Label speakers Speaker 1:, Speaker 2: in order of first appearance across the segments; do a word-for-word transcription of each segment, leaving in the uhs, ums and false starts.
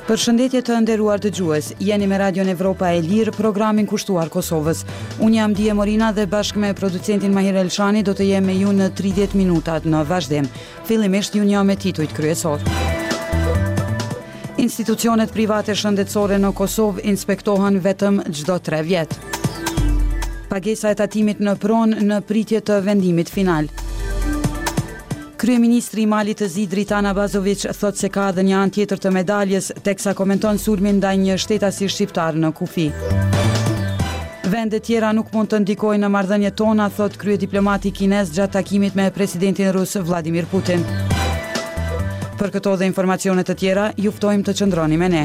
Speaker 1: Përshëndetje të nderuar dëgjues, jeni me Radion Evropa e Lirë, programin kushtuar Kosovës. Unë jam Dije Morina dhe bashkë me producentin Mahir Elshani do të jem me ju në tridhjetë minutat në vazhdim. Fillimisht ju njeh me titujt kryesor. Institucionet private shëndetësore në Kosovë inspektohen vetëm çdo tre vjet. Pagesa e tatimit në pronë në pritje të vendimit final. Kryeministri i Malit të Zi Dritan Abazović thot se ka edhe një anë tjetër të medaljes, teksa komenton sulmin ndaj një shtetasi shqiptar në kufi. Vende tjera nuk mund të ndikojnë në marrëdhëniet tona, thot kryediplomati kinez gjatë takimit me presidentin rus Vladimir Putin. Për këto dhe informacione të tjera, ju ftojmë të qëndroni me ne.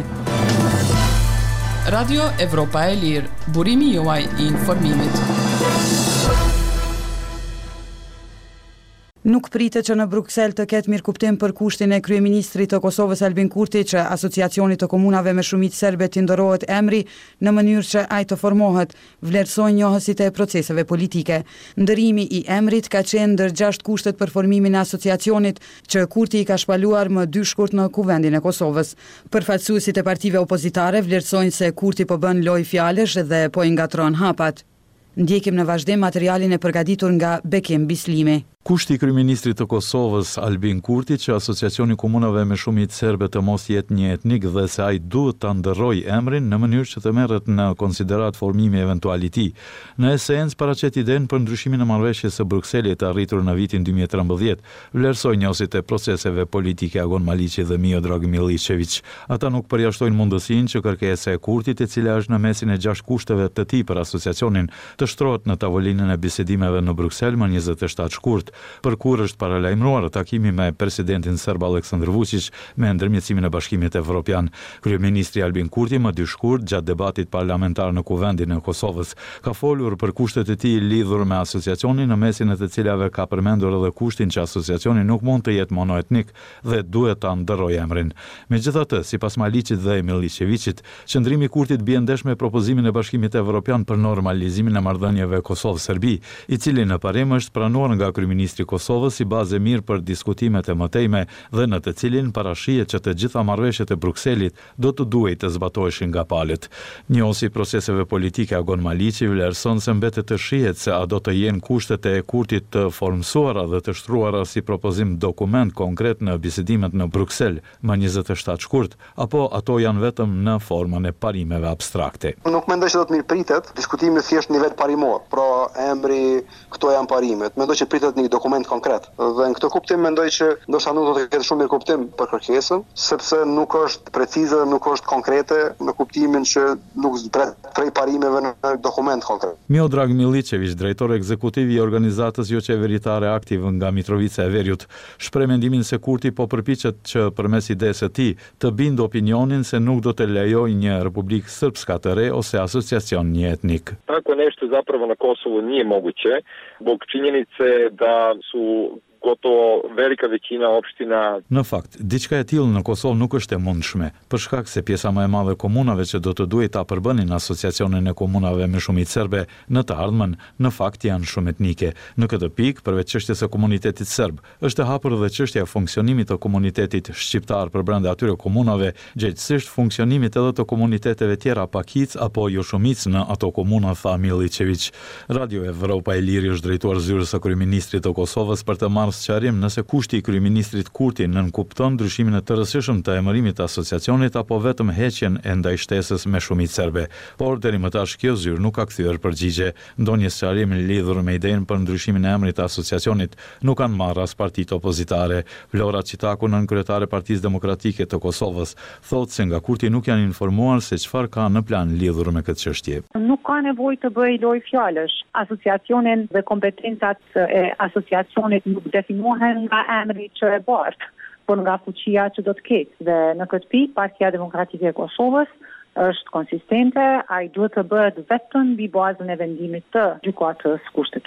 Speaker 2: Radio Evropa e Lirë, burimi juaj i informimit.
Speaker 1: Nuk pritet që në Bruksel të ketë mirëkuptim për kushtin e kryeministrit të Kosovës Albin Kurti që asociacionit të komunave me shumicë serbe t'i ndorohet emri në mënyrë që ai të formohet, vlerësojnë njohësit e proceseve politike. Ndërimi i emrit ka qenë ndër gjashtë kushtet për formimin e asociacionit që Kurti i ka shpaluar më dy shkurt në Kuvendin e Kosovës. Përfaqësuesit e partive opozitare vlerësojnë se Kurti po bën lojë fjalësh dhe po i ngatron hapat. Ndjekim në vazhdim materialin e përgatitur nga Bekim Bislimi.
Speaker 3: Kushti i kryeministrit të Kosovës Albin Kurti që asociacioni komunave me shumicë serbe të mos jetë një etnik dhe se ai duhet ta ndërrojë emrin në mënyrë që të merret në konsiderat formimi eventual i tij. Në esencë paraqet idenë për ndryshimin e marrëveshjes së Brukselit të arritur në vitin dy mijë e trembëdhjetë, vlerësoi njohësit e proceseve politike Agon Maliqi dhe Miodrag Milicevic. Ata nuk përjashtojnë mundësinë që kërkesa e Kurtit, e cila është në mesin e gjashtë kushteve të tij për asociacionin, të shtrohet në tavolinën e bisedimeve në Bruksel më njëzet e shtatë shkurt. Për kur është paralajmëruar takimi me presidentin serb Aleksandar Vučić me ndërmjetësimin e Bashkimit Evropian. Kryeministri Albin Kurti më dy shkurt gjatë debatit parlamentar në Kuvendin e Kosovës ka folur për kushtet e tij lidhur me asociacionin, në mesin e të cilave ka përmendur edhe kushtin që asociacioni nuk mund të jetë monoetnik dhe duhet ta ndërrojë emrin. Megjithatë, sipas Maliqit dhe Milicevicit, qëndrimi i Kurtit bie ndesh me propozimin e Bashkimit Evropian për normalizimin e marrëdhënieve Kosovë-Serbi, i cili në parim është pranuar nga kryeministri Ministri i Kosovës si bazë e mirë për diskutimet e mëtejme dhe në të cilin parashihet që të gjitha marrëveshjet e Brukselit do të duhej të zbatoheshin nga palët. Njohësi i proceseve politike Agon Maliqi vlerëson se mbetet të shihet se a do të jenë kushtet e Kurtit të formsuara dhe të shtruara si propozim dokument konkret në bisedimet në Bruksel më njëzet e shtatë shkurt, apo ato janë vetëm në formën e parimeve abstrakte.
Speaker 4: Nuk mendoj që do të mirëpritet diskutimi thjesht në nivel parimor, pra emri, këto janë parimet. Mendoj që pritet një dokument konkret. Dhe në këtë kuptim mendoj që ndoshta nuk do të ketë shumë mirë kuptim për kërkesën, sepse nuk është precize, nuk është konkrete në kuptimin që nuk zbret prej parimeve në dokument konkret.
Speaker 3: Miodrag Milicevic, drejtor ekzekutiv i organizatës jo qeveritare aktiv nga Mitrovica e Veriut, shpreh mendimin se Kurti po përpiqet që përmes idesë së tij të bindë opinionin se nuk do të lejojë një republikë srpska të re ose asociacion një etnik.
Speaker 5: Tako nešto zapravo na Kosovu nije moguće zbog činjenice da su gotovo velika većina opština.
Speaker 3: Në fakt, diçka e tillë në Kosovë nuk është e mundshme, për shkak se pjesa më e madhe e komunave që do të duhej ta përbënin asociacionin e komunave me shumicë serbe në të ardhmen, në fakt janë shumë etnike. Në këtë pikë, përveç çështjes së komunitetit serb, është e hapur edhe çështja e funksionimit të komunitetit shqiptar përbrenda atyre komunave, gjithsesi funksionimit edhe të komuniteteve tjera pakic apo jo shumic në ato komuna, tha Milicevic. Radio Evropa e Lirë është drejtuar zyrës së kryeministrit të Kosovës për të marrë sqarim nëse kushti i kryeministrit Kurti nënkupton ndryshimin e tërësishëm të emërimit të asociacionit apo vetëm heqjen e ndaj shtesës me shumicë serbe. Por deri më tash kjo zyrë nuk ka kthyer përgjigje. Ndonjë sqarim lidhur me idenë për ndryshimin e emrit të asociacionit nuk kanë marrë as partitë opozitare. Vlora Çitaku, nën kryetare e Partisë Demokratike të Kosovës, thotë se nga Kurti nuk janë informuar se çfarë ka në plan lidhur me këtë çështje.
Speaker 6: Nuk ka nevojë të bëj lojë fjalësh. Asociacionin dhe kompetencat e asociacionit nuk definohen nga emri që e bart, por nga fuqia që do të ketë. Dhe në këtë pikë, Partia Demokratike e Kosovës është konsistente, ai duhet të bëhet vetëm mbi bazën e vendimit të gjykatës kushtetuese.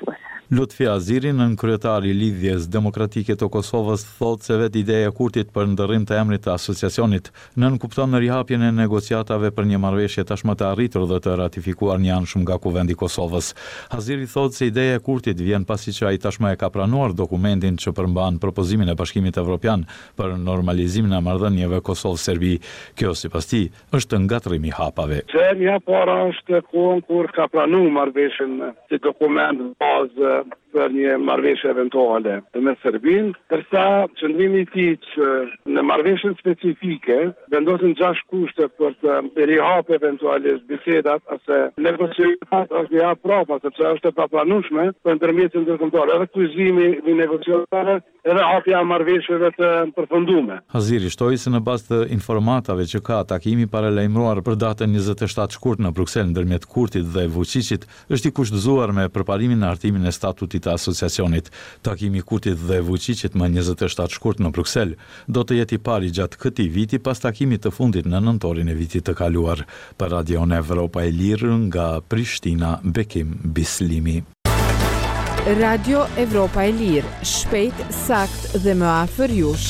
Speaker 3: Lutfi Aziri, nën kryetari i Lidhjes Demokratike të Kosovës, thotë se vetë ideja e Kurtit për ndërrim të emrit të asociacionit nën kupton në rihapjen e negociatave për një marrëveshje tashmë të arritur dhe të ratifikuar njëanshëm nga Kuvendi i Kosovës. Aziri thotë se ideja e Kurtit vjen pasi që ai tashmë e ka pranuar dokumentin që përmban propozimin e Bashkimit Evropian për normalizimin e marrëdhënieve Kosovë-Serbi. Kjo sipas tij është ngatrim i hapave.
Speaker 7: Një para është kohën kur ka planuar marrëveshjen si dokument bazë për një marrëveshje eventuale me Serbinë, ndërsa qëndrimi i tij që në marrëveshjen specifike vendosen gjashtë kushte për të rihap eventualisht bisedat ose negociatat ose ja prapa, sepse është e paplanueshme për ndërmjetësin ndërkombëtar, edhe kryqëzimi i negociatave, edhe hapja e marrëveshjeve të përfunduara.
Speaker 3: Aziri shtoi se në bazë të informatave që ka, takimi paralajmëruar për datën njëzet e shtatë shkurt në Bruksel ndërmjet Kurtit dhe Vučićit është i kushtëzuar me përparimin në hartimin e statutit të asociacionit. Takimi i Kurtit dhe Vučićit më njëzet e shtatë shkurt në Bruksel do të jetë i pari gjatë këtij viti pas takimit të fundit në nëntorin e vitit të kaluar. Për Radion Evropa e Lirë nga Prishtina, Bekim Bislimi.
Speaker 8: Radio Evropa e Lirë, shpejt, sakt dhe më afër jush.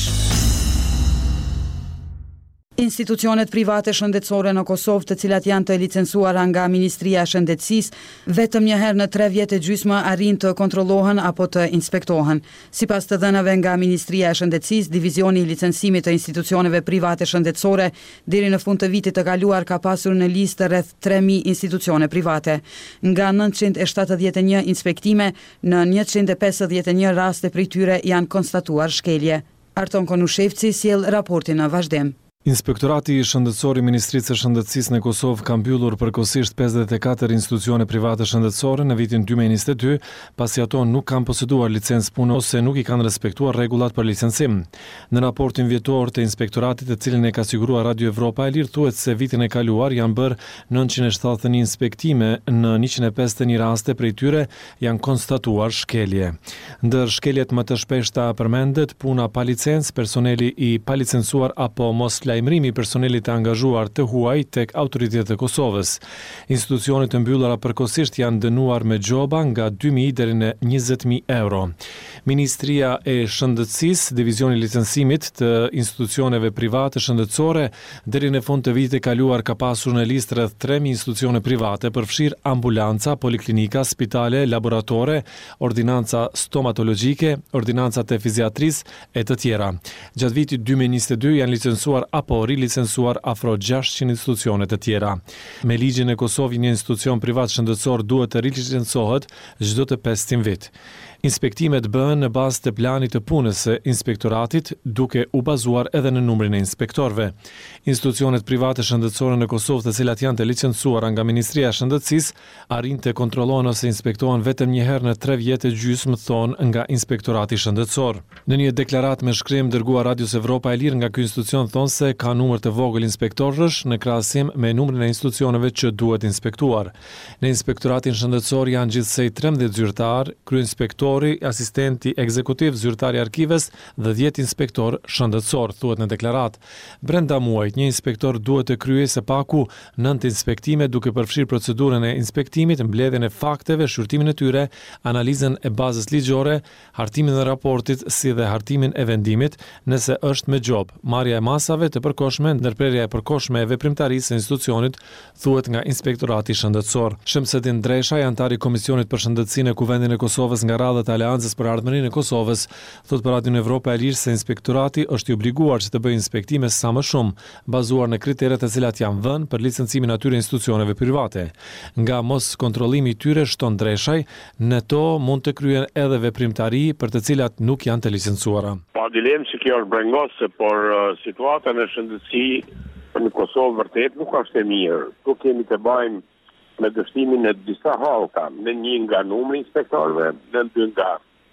Speaker 1: Institucionet private shëndetësore në Kosovë, të cilat janë të licencuara nga Ministria e Shëndetësisë, vetëm një herë në tre vjet e gjysmë arrin të kontrollohen apo të inspektohen. Sipas të dhënave nga Ministria e Shëndetësisë, divizioni i licencimit të institucioneve private shëndetësore deri në fund të vitit të kaluar ka pasur në listë rreth tre mijë institucione private. Nga nëntëqind e shtatëdhjetë e një inspektime, në njëqind e pesëdhjetë e një raste prej tyre janë konstatuar shkelje. Arton Konushevci sjell raportin në vazhdim.
Speaker 9: Inspektorati i Shëndetësor i Ministrisë së Shëndetësisë në Kosovë ka mbyllur përkohësisht pesëdhjetë e katër institucione private shëndetësore në vitin dy mijë e njëzet e dy, pasi ato nuk kanë poseduar licencë pune ose nuk i kanë respektuar rregullat për licencim. Në raportin vjetor të inspektoratit, të cilin e ka siguruar Radio Evropa e Lirë, thuhet se vitin e kaluar janë bërë nëntëqind e shtatëdhjetë e një inspektime, në njëqind e pesëdhjetë e një raste prej tyre janë konstatuar shkelje. Ndër shkeljet më të shpeshta përmendet puna pa licencë, personeli i palicencuar apo mos lajmërimi i personelit të angazhuar të huaj tek autoritetet e Kosovës. Institucionet e mbyllura përkohësisht janë dënuar me gjoba nga dy mijë deri në njëzet mijë euro. Ministria e Shëndetësisë, divizioni i licencimit të institucioneve private shëndetësore, deri në fund të vitit kaluar ka pasur në listë rreth tre mijë institucione private, përfshir ambulanca, poliklinika, spitale, laboratore, ordinanca stomatologjike, ordinancat e fiziatrisë e të tjera. Gjatë vitit dy mijë e njëzet e dy janë licencuar apo rilicencuar afro gjashtëqind institucione të tjera. Me ligjin e Kosovë, një institucion privat shëndetësor duhet të rilicencohet çdo të pesëdhjetë vjet. Inspektimet bëhen në bazë të planit të punës së inspektoratit, duke u bazuar edhe në numrin e inspektorëve. Institucionet private shëndetësore në Kosovë, të cilat janë të licencuara nga Ministria e Shëndetësisë, arrin të kontrollohen ose inspektohen vetëm një herë në tre vjet e gjysmë, thonë nga Inspektorati Shëndetësor. Në një deklaratë me shkrim dërguar Radios Evropa e Lirë nga ky institucion thonë se ka numër të vogël inspektorësh në krahasim me numrin e institucioneve që duhet inspektuar. Në Inspektoratin Shëndetësor janë gjithsej trembëdhjetë zyrtar, kryeinspektor, asistenti ekzekutiv, zyrtari i arkives dhe dhjetë inspektor shëndetësor, thuhet në deklaratë. Brenda muajit, një inspektor duhet të kryejë së paku nëntë inspektime, duke përfshirë procedurën e inspektimit, mbledhjen e fakteve, shqyrtimin e tyre, analizën e bazës ligjore, hartimin e raportit, si dhe hartimin e vendimit, nëse është me gjobë, marrja e masave të përkohshme, ndërprerja e përkohshme e veprimtarisë së institucionit, thuhet nga Inspektorati Shëndetësor. Shamsedin Dresha, antar i Komisionit për Shëndetësinë e Kuvendit të Kosovës nga radhët e Aleancës për Ardhmërinë e Kosovës, thot për Radion Evropa e Lirë se inspektorati është i obliguar që të bëjë inspektime sa më shumë, bazuar në kriteret e cilat janë vënë për licencimin atyre institucioneve private. Nga mos kontrollimi i tyre, shton Dreshaj, në to mund të kryen edhe veprimtari për të cilat nuk janë të licencuara.
Speaker 7: Pa dilemë që kjo është brengose, por uh, situata në shëndetësi në Kosovë vërtet nuk është e mirë. Tu kemi të bëjmë me dështimin e disa halka, në një nga numri inspektorëve, në dy nga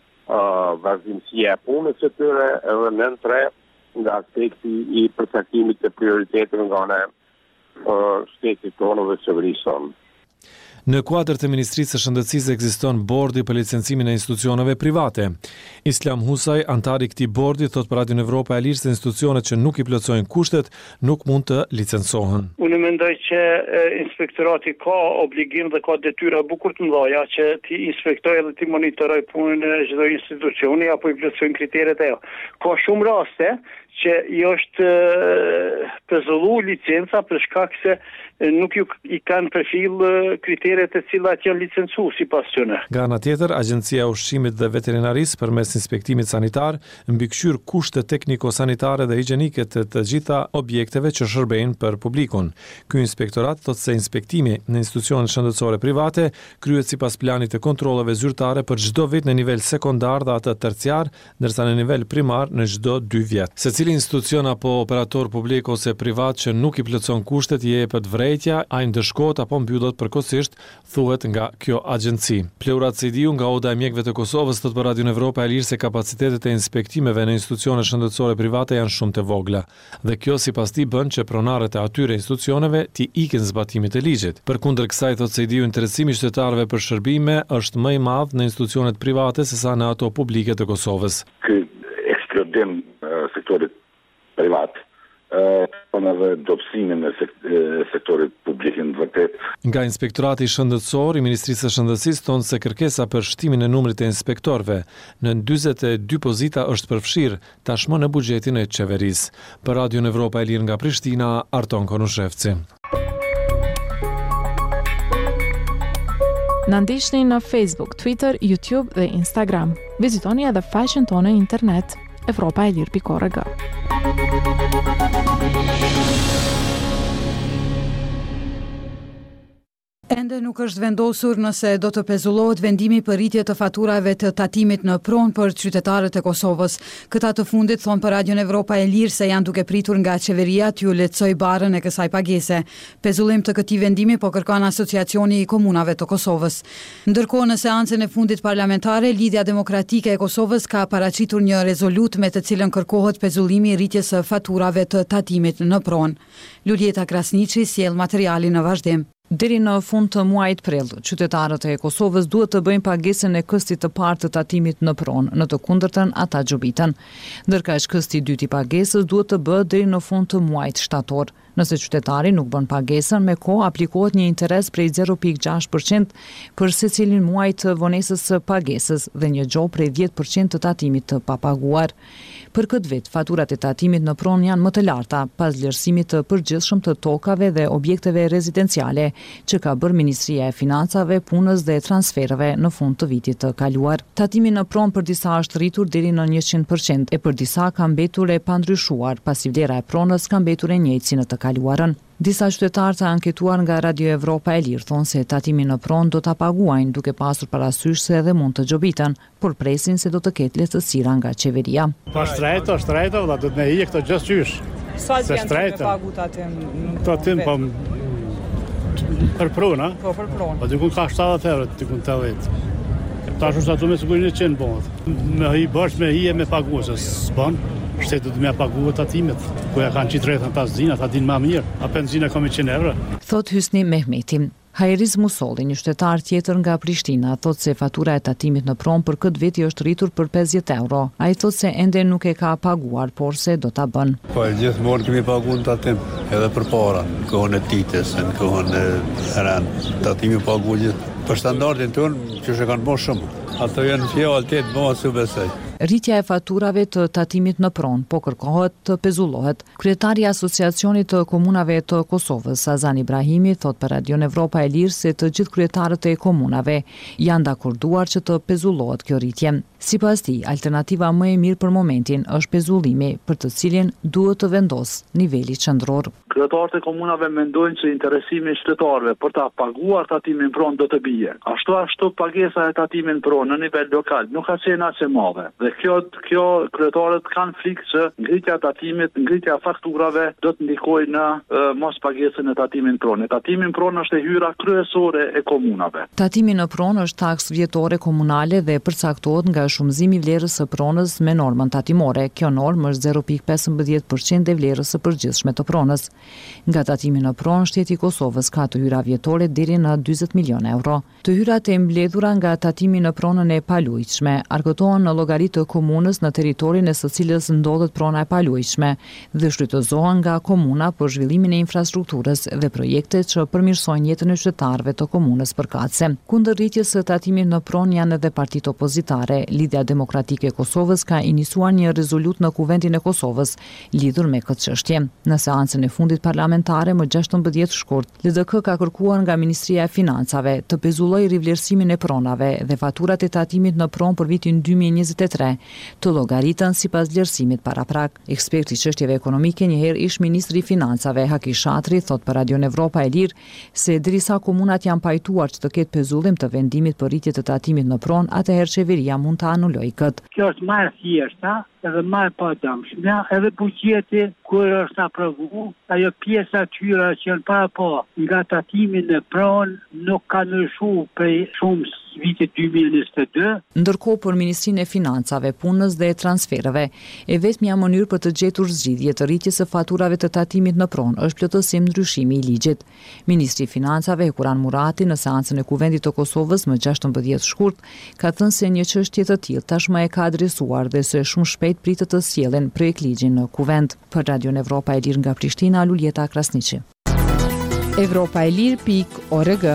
Speaker 7: uh, vazhdimësia e punës së tyre, edhe në tre nga aspekti i përcaktimit të prioriteteve nga ana uh, shtetit tonë dhe qeverisë tonë.
Speaker 9: Në kuadër të Ministrisë së Shëndetësisë ekziston bordi për licencimin e institucioneve private. Islam Husaj, antari i këtij bordi, thot për Radion Evropa e Lirë se institucionet që nuk i plotësojnë kushtet nuk mund të licencohen.
Speaker 10: Unë mendoj që e, inspektorati ka obligim dhe ka detyra bukur të mëdha që ti inspektojë dhe ti monitoroj punën e çdo institucioni apo i plotësojnë kriteret e jo. Ka shumë raste që i është pezullu licenca për shkak se nuk ju i kanë përfil kriteret e cilat janë licencu si pas tyre.
Speaker 9: Nga ana tjetër, Agjencia e Ushqimit dhe Veterinarisë përmes inspektimit sanitar mbikëqyr kushtet tekniko-sanitare dhe higjienike të të gjitha objekteve që shërbejnë për publikun. Ky inspektorat thotë se inspektimi në institucionet shëndetësore private kryhet sipas planit të kontrolleve zyrtare për çdo vit në nivel sekondar dhe atë terciar, ndërsa në nivel primar në çdo dy vjet. Secili institucion apo operator publik ose privat që nuk i plotëson kushtet i jepet vrejtja, ai ndëshkohet apo mbyllet përkohësisht, thuhet nga kjo agjenci. Pleurat Sejdiu nga Oda e Mjekëve të Kosovës thotë për Radion Evropa e Lirë se kapacitetet e inspektimeve në institucione shëndetësore private janë shumë të vogla. Dhe kjo sipas tij bën që pronarët e atyre institucioneve t'i ikin zbatimit të ligjit. Përkundër kësaj thotë Sejdiu, interesimi i qytetarëve për shërbime është më i madh në institucionet private sesa në ato publike të Kosovës.
Speaker 11: Ky eksplodim sektorit privat, për edhe dobësimin e sektorit publik në vërtet.
Speaker 9: Nga Inspektorati Shëndetësor i Ministrisë së Shëndetësisë thonë se kërkesa për shtimin e numrit të inspektorëve në njëzet e dy pozita është përfshirë tashmë në buxhetin e qeverisë. Për Radion Evropa e Lirë nga Prishtina, Arton Konushevci.
Speaker 8: Na ndiqni në Facebook, Twitter, YouTube dhe Instagram. Vizitoni edhe faqen tonë në internet evropa e lirë pikë org.
Speaker 1: Ende nuk është vendosur nëse do të pezullohet vendimi për rritje të faturave të tatimit në pronë për qytetarët e Kosovës. Këta të fundit thonë për Radion Evropa e Lirë se janë duke pritur nga qeveria t'ju lehtësoj barën e kësaj pagese. Pezullim të këtij vendimi po kërkon Asociacioni i Komunave të Kosovës. Ndërkohë në seancën e fundit parlamentare, Lidhja Demokratike e Kosovës ka paraqitur një rezolut me të cilën kërkohet pezullimi i rritjes së faturave të tatimit në pronë. Luljeta Krasniqi sjell materialin në vazhdim.
Speaker 12: Deri në fund të muajit prill, qytetarët e Kosovës duhet të bëjnë pagesën e këstit të parë të tatimit në pronë, në të kundërtën ata gjobiten. Ndërkaq kësti i dytë i pagesës duhet të bëhet deri në fund të muajit shtator. Nëse qytetari nuk bën pagesën me kohë, aplikohet një interes prej zero pikë gjashtë përqind për secilin muaj të vonesës së pagesës dhe një gjob prej dhjetë përqind të tatimit të papaguar. Për këtë vit, faturat e tatimit në pronë janë më të larta pas vlerësimit të përgjithshëm të tokave dhe objekteve rezidenciale që ka bërë Ministria e Financave, Punës dhe Transfereve në fund të vitit të kaluar. Tatimi në pronë për disa është rritur deri në njëqind përqind e për disa ka mbetur e pandryshuar, pasi vlera e pronës ka mbetur e njëjtë si në të kaluarën. Disa qytetarë të anketuar nga Radio Evropa e Lirë thonë se tatimi në pronë do ta paguajnë duke pasur parasysh se edhe mund të gjobiten, por presin se do të ketë lehtësira nga qeveria.
Speaker 10: Pa shtrejto, shtrejto, da do të me i këto gjës qysh.
Speaker 13: Sa që janë që me pagu tatim?
Speaker 10: Tatim, po për pronë, a?
Speaker 13: Po, për pronë.
Speaker 10: Po dikun ka shtatëdhjetë euro, dikun tetëdhjetë. Ta është shtatu me sigurin e qenë bëhet. Me hi bërsh, me hi e me pagu, se s'bën. Shtetë du me pagu tatimet, ku ja kanë qitë rretën ta zina, ta din ma mirë, a benzina ka me qenë euro.
Speaker 12: Thot Hysni Mehmeti. Hajriz Musolli, një qytetar tjetër nga Prishtina, thot se fatura e tatimit në pronë për këtë vit i është rritur për pesëdhjetë euro. Ai thot se ende nuk e ka paguar, por se do ta bën.
Speaker 14: Po gjithmonë kemi paguar në tatim, edhe për para, në kohën e ditës, në kohën e rënë. Tatimi paguar gjithë për standardin tonë, që shë kanë bërë shumë. Ato janë fjalë të bëhen si besoj.
Speaker 12: Rritja e faturave të tatimit në pronë po kërkohet të pezullohet. Kryetari i Asociacionit të Komunave të Kosovës, Azan Ibrahimi, thot për Radion Evropa e Lirë se të gjithë kryetarët e komunave janë dakorduar që të pezullohet kjo rritje. Sipas tij, alternativa më e mirë për momentin është pezullimi, për të cilin duhet të vendos niveli qendror.
Speaker 15: Kryetarët e komunave mendojnë se interesimi i qytetarëve për ta paguar tatimin pronë do të bie. Ashtu ashtu pagesa e tatimin pronë në nivel lokal nuk ka qenë as e madhe. Dhe kjo kjo kryetarët kanë frikë se ngritja e tatimit, ngritja e fakturave do të ndikojë në e, mos pagesën e tatimin pronë. Tatimin pronë është e hyra kryesore e komunave.
Speaker 12: Tatimi në pronë është taksë vjetore komunale dhe përcaktohet nga shumëzimi i vlerës së pronës me normën tatimore. Kjo normë është zero pikë pesëmbëdhjetë përqind e vlerës së përgjithshme të pronës. Nga tatimi në pronë, shteti i Kosovës ka të hyra vjetore deri në dyzet milion euro. Të hyrat e mbledhura nga tatimi në pronën e palujshme argëtohen në llogari të komunës në territorin e së cilës ndodhet prona e palujshme dhe shfrytëzohen nga komuna për zhvillimin e infrastrukturës dhe projekte që përmirësojnë jetën e qytetarëve të komunës përkatëse. Kundër rritjes së tatimit në pronë janë edhe partitë opozitare. Lidhja Demokratike e Kosovës ka iniciuar një rezolut në Kuvendin e Kosovës lidhur me këtë çështje. Në seancën e fundit parlamentare më gjashtëmbëdhjetë shkurt, L D K ka kërkuar nga Ministria e Financave të pezullojë rivlerësimin e pronave dhe faturat e tatimit në pronë për vitin dy mijë e njëzet e tre të llogaritën sipas vlerësimit paraprak. Eksperti i çështjeve ekonomike, njëherë ish ministri i Financave, Haki Shatri, thot për Radio Evropa e Lirë se derisa komunat janë pajtuar që të ketë pezullim të vendimit për rritje të tatimit në pronë, atëherë qeveria mund të anulojë këtë.
Speaker 16: Kjo është më e thjeshta edhe më e padamshme, edhe buqeti kur është aprovu, ajo pjesa tyra që janë para po nga tatimi në pronë nuk ka ndryshuar prej shumë vitit dy mijë e njëzet e dy.
Speaker 12: Ndërkohë për Ministrinë e Financave, Punës dhe Transfereve, e vetmja mënyrë për të gjetur zgjidhje të rritjes së faturave të tatimit në pronë është plotësim ndryshimi i ligjit. Ministri i Financave, Kuran Murati, në seancën e Kuvendit të Kosovës më gjashtëmbëdhjetë shkurt, ka thënë se një çështje të tillë tashmë e ka adresuar dhe se shumë shpejt pritet të sjellin projekt ligji në Kuvend. Për Radio Evropa e Lirë nga Prishtina, Luljeta Krasniqi.
Speaker 8: Evropa e Lirë pikë org.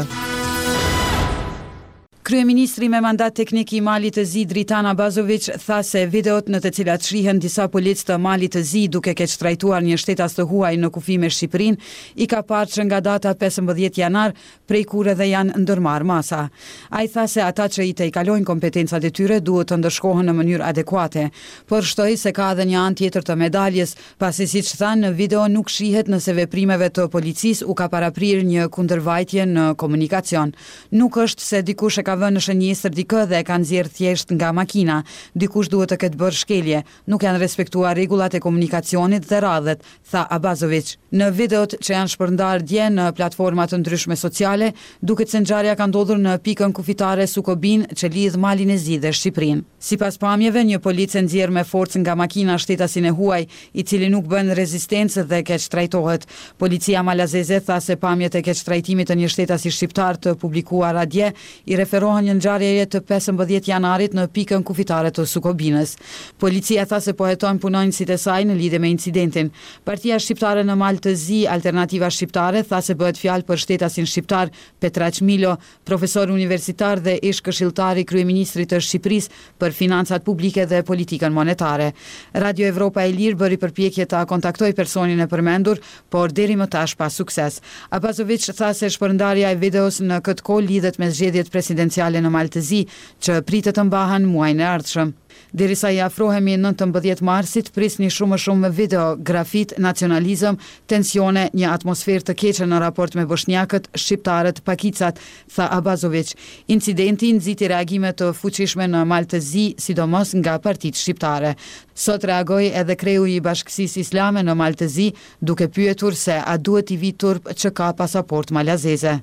Speaker 1: Kryeministri me mandat teknik i Malit të Zi, Dritan Abazović, tha se videot në të cilat shihen disa policë të Malit të Zi duke keq trajtuar një shtetas të huaj në kufi me Shqipërinë, i ka parë që nga data pesëmbëdhjetë janar, prej kur edhe janë ndërmarrë masa. Ai tha se ata që i tejkalojnë kompetencat e tyre duhet të ndërshkohen në mënyrë adekuate, por shtoi se ka edhe një anë tjetër të medaljes, pasi siç thanë në video nuk shihet nëse veprimeve të policisë u ka paraprirë një kundërvajtje në komunikacion. Nuk është se dikush e ka vënë në shënjestër dikë dhe e kanë nxjerrë thjesht nga makina. Dikush duhet të ketë bërë shkelje, nuk janë respektuar rregullat e komunikacionit dhe radhet, tha Abazović. Në videot që janë shpërndarë dje në platforma të ndryshme sociale, duket se ngjarja ka ndodhur në pikën kufitare Sukobin që lidh Malin e Zi dhe Shqipërinë. Sipas pamjeve, një policë nxjerr me forcë nga makina shtetasin e huaj, i cili nuk bën rezistencë dhe keq trajtohet. Policia malazeze tha se pamjet e keq trajtimit të një shtetasi shqiptar të publikuara dje i referohen një ngjarjeje të pesëmbëdhjetë janarit në pikën kufitare të Sukobinës. Policia tha se po hetojnë punonjësit e saj në lidhje me incidentin. Partia shqiptare në Mal të Zi, Alternativa Shqiptare, tha se bëhet fjalë për shtetasin shqiptar Petraç Milo, profesor universitar dhe ish këshilltar i kryeministrit të Shqipërisë për financat publike dhe politikën monetare. Radio Evropa e Lirë bëri përpjekje ta kontaktoj personin e përmendur, por deri më tash pa sukses. Abazović tha se shpërndarja e videos në këtë kohë lidhet me zgjedhjet presidenciale në Mal të Zi, që pritet të mbahen muajin e ardhshëm. Derisa i afrohemi nëntëmbëdhjetë marsit, prisni shumë më shumë video, grafit, nacionalizëm, tensione, një atmosferë të keqe në raport me bosnjakët, shqiptarët, pakicat, tha Abazović. Incidenti nxiti reagime të fuqishme në Mal të Zi, sidomos nga partitë shqiptare. Sot reagoi edhe kreu i Bashkësisë Islame në Mal të Zi, duke pyetur se a duhet i vi turp që ka pasaport malazeze.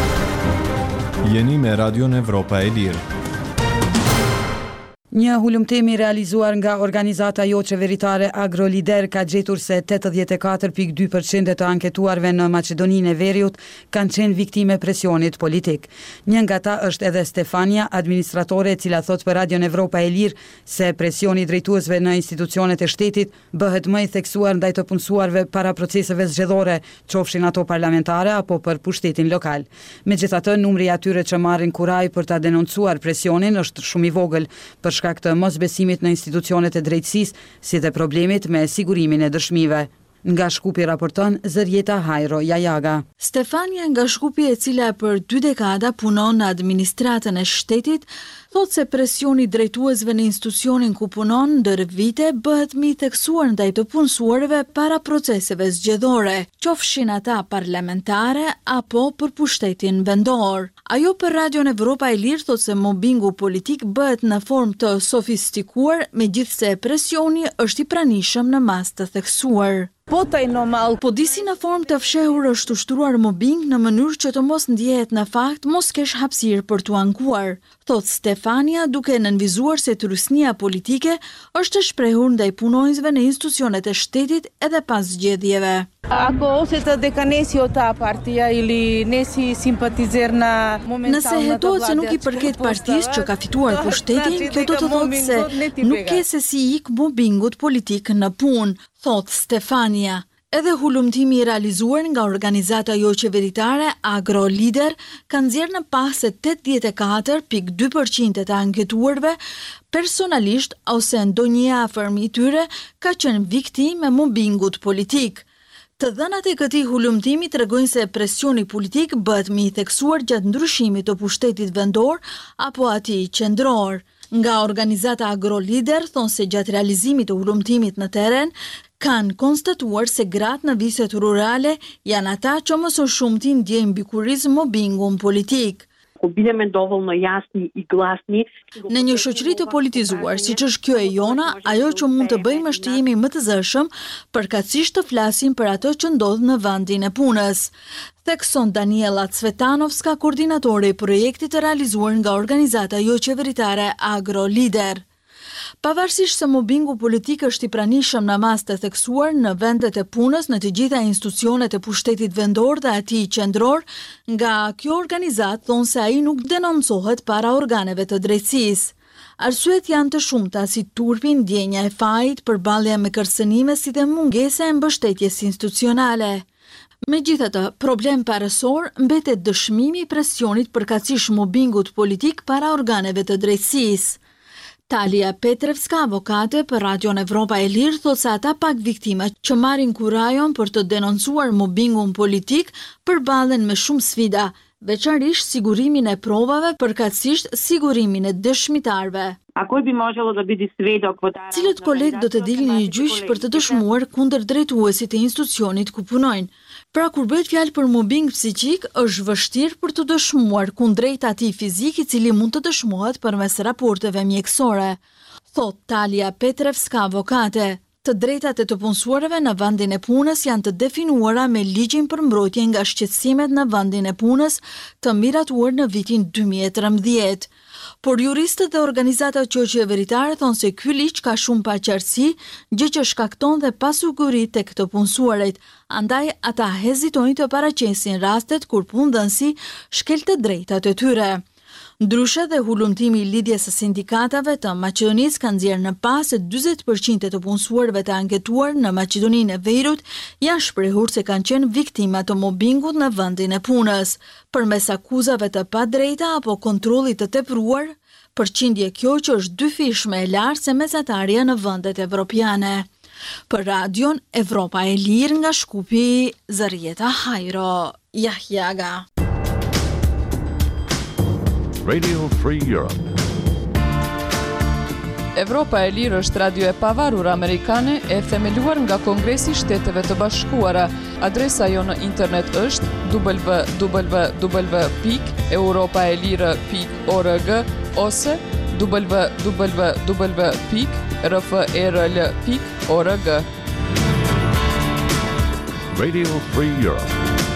Speaker 17: Jeni me Radion Evropa e Lirë.
Speaker 1: Një hulumtimi realizuar nga organizata jo qeveritare AgroLider ka gjetur se tetëdhjetë e katër pikë dy përqind të anketuarve në Maqedoninë e Veriut kanë qenë viktime presionit politik. Një nga ta është edhe Stefania, administratore e cila thot për Radion Evropa e Lirë se presioni drejtuesve në institucionet e shtetit bëhet më i theksuar ndaj të punësuarve para proceseve zgjedhore, qofshin ato parlamentare apo për pushtetin lokal. Megjithatë, numri i atyre që marrin kuraj për ta denoncuar presionin është shumë i vogël, për shkak të mosbesimit në institucionet e drejtësisë, si dhe problemit me sigurimin e dëshmive. Nga Shkupi raporton Zërjeta Hajro Jajaga.
Speaker 18: Stefania nga Shkupi, e cila për dy dekada punon në administratën e shtetit, thot se presioni drejtuesve në institucionin ku punon ndër vite bëhet më i theksuar ndaj të punësuarve para proceseve zgjedhore, qofshin ata parlamentare apo për pushtetin vendor. Ajo për Radion Evropa e Lirë thot se mobbingu politik bëhet në formë të sofistikuar, megjithse presioni është i pranishëm në mas të theksuar.
Speaker 19: Po taj normal.
Speaker 18: Po disi në formë të fshehur është ushtruar mobbing në mënyrë që të mos ndjehet në fakt mos kesh hapësirë për t'u ankuar, thot Stefania. Stefania, duke nënvizuar se turysnia politike është e shprehur ndaj punonjësve në institucionet e shtetit edhe pas zgjedhjeve.
Speaker 13: Ako ose të dekanesi ota partia ili nesi simpatizer na momental.
Speaker 18: Nëse hetohet se nuk i përket partisë që ka fituar pushtetin, kjo do të thotë se nuk ke se si ik mobbingut politik në punë, thot Stefania. Edhe hulumtimi i realizuar nga organizata jo qeveritare Agro Lider ka nxjerrë në pas se tetëdhjetë e katër pikë dy përqind të anketuarve personalisht ose ndonjë afërm i tyre ka qenë viktimë e mobbingut politik. Të dhënat e këtij hulumtimi tregojnë se presioni politik bëhet më i theksuar gjatë ndryshimit të pushtetit vendor apo atij qendror. Nga organizata Agro Lider thonë se gjatë realizimit të hulumtimit në teren kanë konstatuar se gratë në viset rurale janë ata që më së shumti ndjejnë bikurizëm mobbingun politik.
Speaker 19: Bine me ndodhur në jasni i glasni.
Speaker 18: Në një shoqëri të politizuar, siç është kjo e jona, ajo që mund të bëjmë është të jemi më të zëshëm, përkatësisht të flasim për ato që ndodh në vendin e punës. Thekson Daniela Cvetanovska, koordinatore e projektit të realizuar nga organizata jo qeveritare Agro Lider. Pavarësisht se mobbingu politik është i pranishëm në mas të theksuar në vendet e punës në të gjitha institucionet e pushtetit vendor dhe atij qendror, nga kjo organizat thonë se ai nuk denoncohet para organeve të drejtësisë. Arsyet janë të shumta si turpi, ndjenja e fajit, përballja me kërcënime si dhe mungesa e mbështetjes institucionale. Megjithatë, problem parësor mbetet dëshmimi i presionit përkatësisht mobbingut politik para organeve të drejtësisë. Talia Petrevska, avokate për Radion Evropa e Lirë, thot se ata pak viktima që marrin kurajon për të denoncuar mobbingun politik përballen me shumë sfida, veçanërisht sigurimin e provave, përkatësisht sigurimin e dëshmitarve. Cilët kolegë do të dilin një gjyq për të dëshmuar kundër drejtuesit e institucionit ku punojnë. Pra kur bëhet fjalë për mobbing psiqik, është vështirë për të dëshmuar kundrejt atij fizik i cili mund të dëshmohet përmes raporteve mjekësore, thot Talia Petrevska, avokate. Të drejtat e të punësuarve në vendin e punës janë të definuara me ligjin për mbrojtje nga shqetësimet në vendin e punës të miratuar në vitin dy mijë e trembëdhjetë. Por juristët dhe organizatat jo qeveritare thonë se ky ligj ka shumë paqartësi, gjë që shkakton dhe pasiguri tek të punësuarit. Andaj ata hezitojnë të paraqesin rastet kur punëdhënësi shkel të drejtat e tyre. Ndryshe dhe hulumtimi i lidhjes së sindikatave të Maqedonisë ka nxjerrë në pas se dyzet përqind të punësuarve të anketuar në Maqedoninë e Veriut janë shprehur se kanë qenë viktima të mobbingut në vendin e punës, përmes akuzave të padrejta apo kontrollit të tepruar, përqindje kjo që është dyfishme e lartë se mesatarja në vendet evropiane. Për Radion Evropa e Lirë nga Shkupi, Zarieta Hajro, Jahjaga.
Speaker 20: Radio Free Europe.
Speaker 2: Evropa e Lirë është radio e pavarur amerikane e themeluar nga Kongresi i Shteteve të Bashkuara. Adresa jo në internet është w w w pikë europaelire pikë org ose w w w pikë r f r l pikë org.
Speaker 20: Radio Free Europe.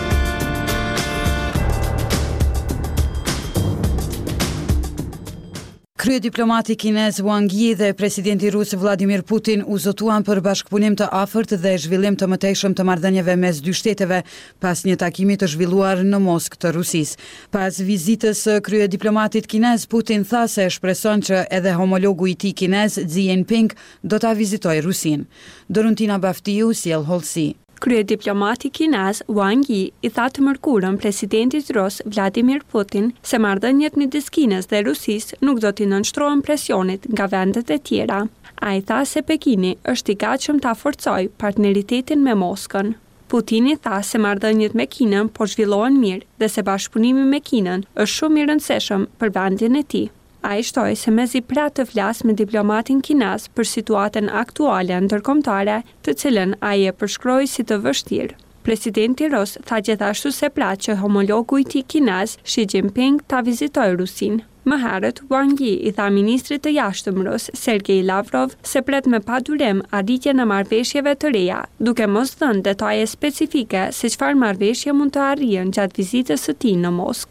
Speaker 1: Krye diplomati kinez Wang Yi dhe presidenti rus Vladimir Putin u zotuan për bashkëpunim të afërt dhe zhvillim të mëtejshëm të marrëdhënieve mes dy shteteve pas një takimi të zhvilluar në Moskë të Rusisë. Pas vizitës së krye diplomatit kinez, Putin tha se shpreson që edhe homologu i tij kinez Xi Jinping do ta vizitojë Rusinë. Dorontina Baftiu sjell hollësi.
Speaker 21: Krye diplomati kinez Wang Yi i tha të mërkurën presidentit rus Vladimir Putin se marrëdhëniet midis Kinës dhe Rusisë nuk do t'i nënshtrohen presionit nga vendet e tjera. Ai tha se Pekini është i gatshëm ta forcojë partneritetin me Moskën. Putini tha se marrëdhëniet me Kinën po zhvillohen mirë dhe se bashkëpunimi me Kinën është shumë i rëndësishëm për vendin e tij. A i shtoj se mezi pra të flas me diplomatin kinez për situatën aktuale ndërkombëtare, të cilën a i e përshkroi si të vështirë. Presidenti rus tha gjithashtu se pra që homologu i tij kinez, Xi Jinping, ta vizitoi Rusinë. Më herët, Wang Yi i tha ministrit të jashtëm rus, Sergej Lavrov, se pret me padurim arritjen e marrëveshjeve të reja, duke mos dhënë detaje specifike se çfarë marrëveshje mund të arrihen gjatë vizitës së tij në Moskë.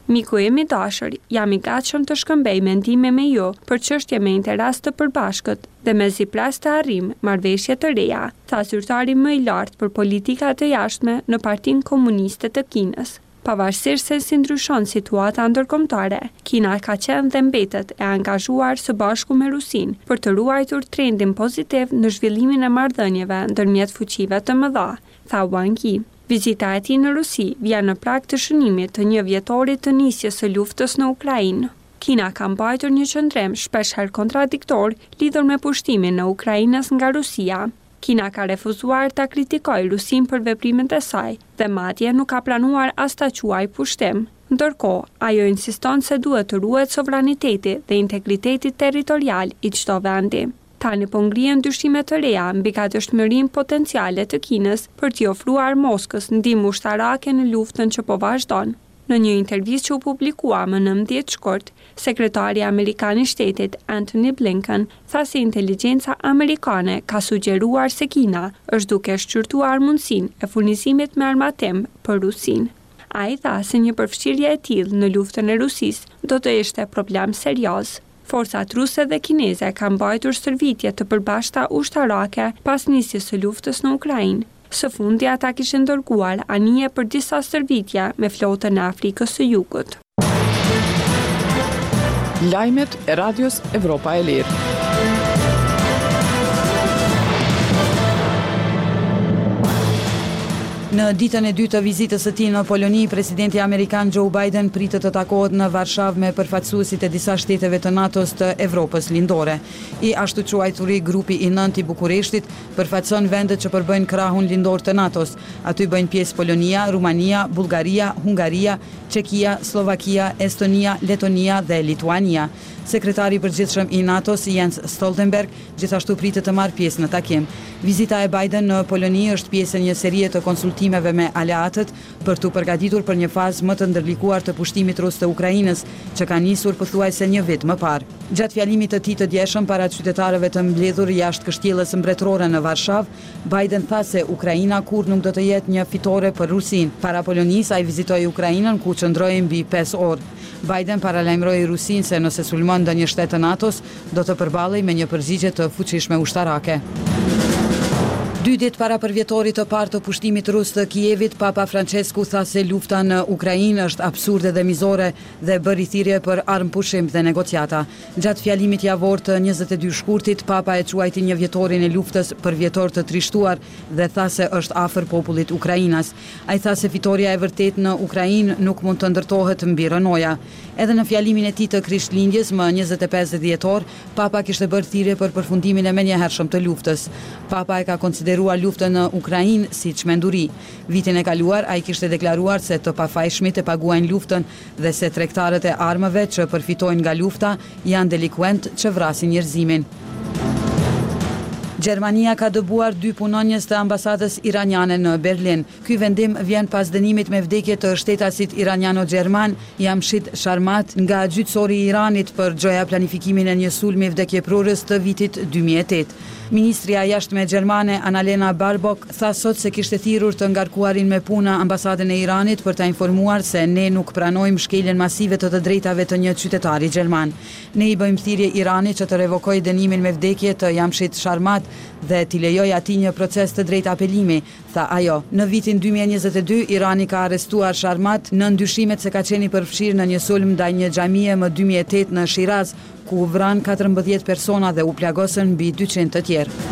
Speaker 21: Miku im i dashur, jam i gatshëm të shkëmbej mendime me ju për çështje me interes të përbashkët dhe me siplas të arrim marrëveshje të reja, tha zyrtari më i lartë për politika të jashtme në Partinë Komuniste të Kinës. Pavarësisht se si ndryshon situata ndërkombëtare, Kina ka qenë dhe mbetet e angazhuar së bashku me Rusinë për të ruajtur trendin pozitiv në zhvillimin e marrëdhënieve ndërmjet fuqive të mëdha, tha Wang Yi. Vizita e tij në Rusi vjen në prag të shënimit të një vjetorit të nisjes së luftës në Ukrainë. Kina ka mbajtur një qëndrim shpeshherë kontradiktor lidhur me pushtimin në Ukrainës nga Rusia. Kina ka refuzuar ta kritikojë Rusinë për veprimet e saj dhe madje nuk ka planuar as ta quajë pushtim. Ndërkohë, ajo insiston se duhet të ruhet sovraniteti dhe integriteti territorial i çdo vendi. Tani po ngrihen dyshime të reja mbi gatishmërinë potenciale të Kinës për t'i ofruar Moskës ndihmë ushtarake në luftën që po vazhdon. Në një intervistë që u publikua më nëntëdhjetë shkurt, sekretari amerikan i shtetit Antony Blinken tha se inteligjenca amerikane ka sugjeruar se Kina është duke shqyrtuar mundësinë e furnizimit me armatim për Rusinë. Ai tha se një përfshirje e tillë në luftën e Rusisë do të ishte problem serioz. Forcat ruse dhe kineze kanë mbajtur stërvitje të përbashkëta ushtarake pas nisjes së luftës në Ukrainë. Së fundi ata kishin dërguar anije për disa stërvitje me flotën e Afrikës së Jugut.
Speaker 2: Lajmet e Radios Evropa e Lirë.
Speaker 1: Në ditën e dytë të vizitës së tij në Poloni, presidenti amerikan Joe Biden pritet të takohet në Varshavë me përfaqësuesit e disa shteteve të NATO-s të Evropës lindore. I ashtu quajturi grupi i nëntë i Bukureshtit përfaqëson vendet që përbëjnë krahun lindor të NATO-s. Aty bëjnë pjesë Polonia, Rumania, Bullgaria, Hungaria, Çekia, Slovakia, Estonia, Letonia dhe Lituania. Sekretari i përgjithshëm i NATO-s Jens Stoltenberg gjithashtu pritet të marrë pjesë në takim. Vizita e Biden në Poloni është pjesë e një serie të konsultimeve me aleatët për t'u përgatitur për një fazë më të ndërlikuar të pushtimit rus të Ukrainës, që ka nisur pothuajse një vit më parë. Gjatë fjalimit të tij të djeshëm para qytetarëve të mbledhur jashtë kështjellës mbretërore në Varshavë, Biden tha se Ukraina kurrë nuk do të jetë një fitore për Rusinë. Para Polonisë ai vizitoi Ukrainën ku qëndroi mbi pesë orë. Biden paralajmëroi Rusinë se nëse sulmon ndonjë shtet të NATO-s, do të përballej me një përgjigje të fuqishme ushtarake. Dy ditë para përvjetorit të parë të pushtimit rus të Kijevit, Papa Francesku tha se lufta në Ukrainë është absurde dhe mizore dhe bëri thirrje për armpushim dhe negociata. Gjatë fjalimit javor të njëzet e dy shkurtit, Papa e quajti një vjetorin e luftës për vjetor të trishtuar dhe tha se është afër popullit ukrainas. Ai tha se fitoria e vërtet në Ukrainë nuk mund të ndërtohet mbi rënoja. Edhe në fjalimin e tij të Krishtlindjes më njëzet e pesë dhjetor, Papa kishte bërë thirrje për përfundimin e menjëhershëm të luftës. Papa e ka konsideruar luftën në Ukrainë si çmenduri. Vitin e kaluar ai kishte deklaruar se të pafajshmit e paguajnë luftën dhe se tregtarët e armëve që përfitojnë nga lufta janë delikuent që vrasin njerëzimin. Gjermania ka dëbuar dy punonjës të ambasadës iraniane në Berlin. Ky vendim vjen pas dënimit me vdekje të shtetasit iraniano-gjerman Jamshid Sharmat nga gjyqësori i Iranit për gjoja planifikimin e një sulmi vdekjeprorës të vitit dy mijë e tetë. Ministria jashtme gjermane Annalena Baerbock tha sot se kishte thirrur të ngarkuarin me puna ambasadën e Iranit për ta informuar se ne nuk pranojmë shkeljen masive të të drejtave të një qytetari gjerman. Ne i bëjmë thirrje Iranit që të revokojë dënimin me vdekje të Jamshid Sharmat dhe t'i lejoj atij një proces të drejtë apelimi, tha ajo. Në vitin dy mijë e njëzet e dy, Irani ka arrestuar Sharmat në ndyshimet se ka qenë i përfshirë në një sulm ndaj një xhamie më dy mijë e tetë në Shiraz, ku u vran katërmbëdhjetë persona dhe u plagosën mbi dyqind të tjerë.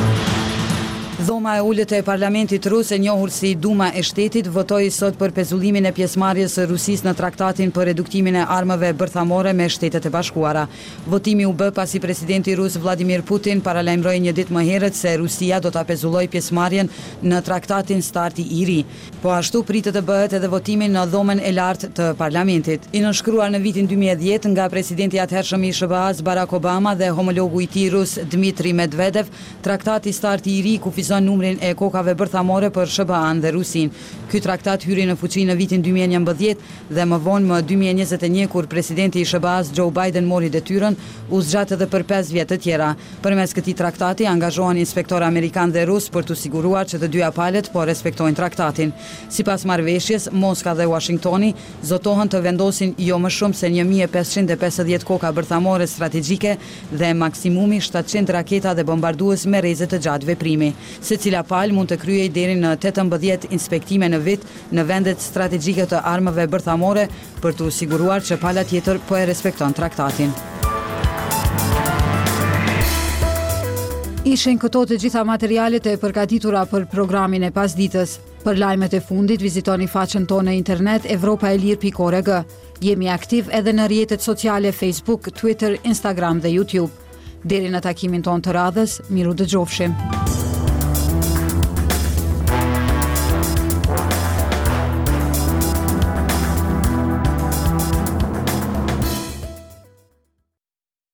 Speaker 1: Dhoma e ulët e parlamentit rus, e njohur si Duma e shtetit, votoi sot për pezullimin e pjesëmarrjes së Rusisë në traktatin për reduktimin e armëve bërthamore me Shtetet e Bashkuara. Votimi u bë pasi presidenti rus Vladimir Putin paralajmëroi një ditë më herët se Rusia do ta pezullojë pjesëmarrjen në traktatin Starti i ri. Po ashtu pritet të bëhet edhe votimi në dhomën e lartë të parlamentit. I nënshkruar në vitin dy mijë e dhjetë nga presidenti atëhershëm i S B A-s Barack Obama dhe homologu i tij rus Dmitri Medvedev, traktati Starti i ri kufizon numrin e kokave bërthamore për S B A-n dhe Rusin. Ky traktat hyri në fuqi në vitin dy mijë e njëmbëdhjetë dhe më vonë më dy mijë e njëzet e një kur presidenti i S B A-s Joe Biden mori detyrën, u zgjat edhe për pesë vjet të tjera. Përmes këtij traktati angazhohen inspektorë amerikan dhe rus për të siguruar që të dyja palët po respektojnë traktatin. Sipas marrëveshjes, Moska dhe Washingtoni zotohen të vendosin jo më shumë se një mijë e pesëqind e pesëdhjetë koka bërthamore strategjike dhe maksimumi shtatëqind raketa dhe bombardues me rreze të gjatë veprimi. Secila palë mund të kryej deri në tetëmbëdhjetë inspektime në vit në vendet strategjike të armëve bërthamore për të siguruar që pala tjetër po e respekton traktatin. Ishin këto të gjitha materialet e përgatitura për programin e pasditës. Për lajmet e fundit, vizitoni faqen tonë në internet evropa e lirë pikë org. Jemi aktiv edhe në rrjetet sociale Facebook, Twitter, Instagram dhe YouTube. Deri në takimin tonë të radhës, miru dëgjofshim.